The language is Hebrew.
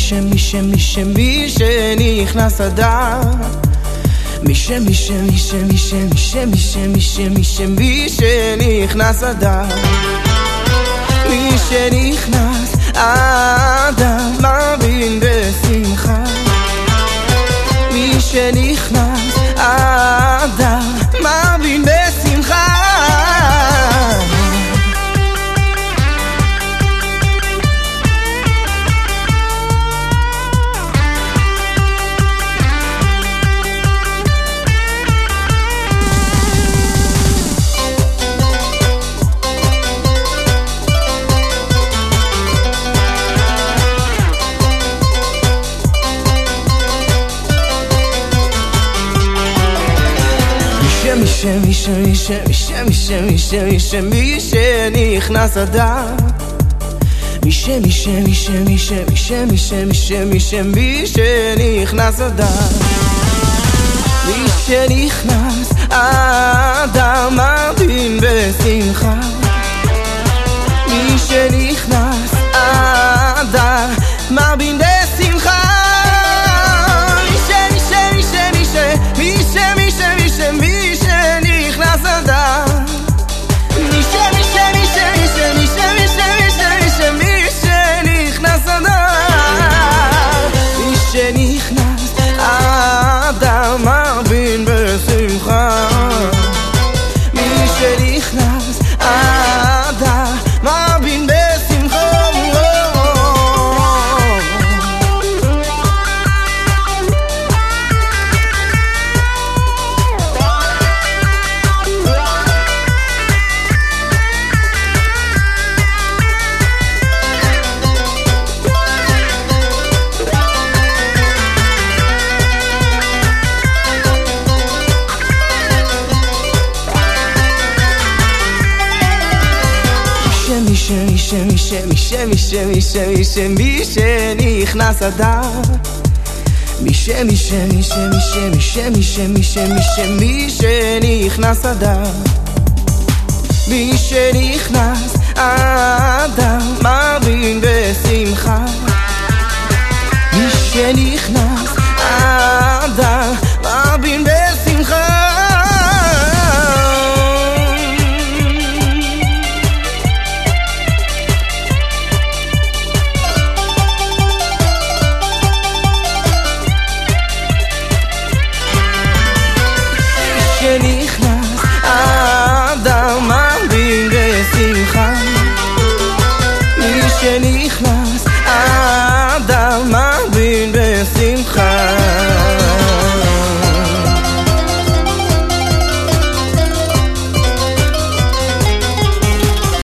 שנכנס אדר, מי שנכנס אדר, מי שנכנס אדר מבין בשמחה, מי שנכנס אדר מבין בשמחה. מי שנכנס אדר, מי שנכנס אדר, מי שנכנס אדר מבין בשמחה, מי שנכנס אדר מבין בשמחה. שנכנס אדם מבין בשמחה, מי שנכנס אדם מבין בשמחה. מי שנכנס אדר, מי שנכנס אדר, מי שנכנס אדר מבין בשמחה, מי שנכנס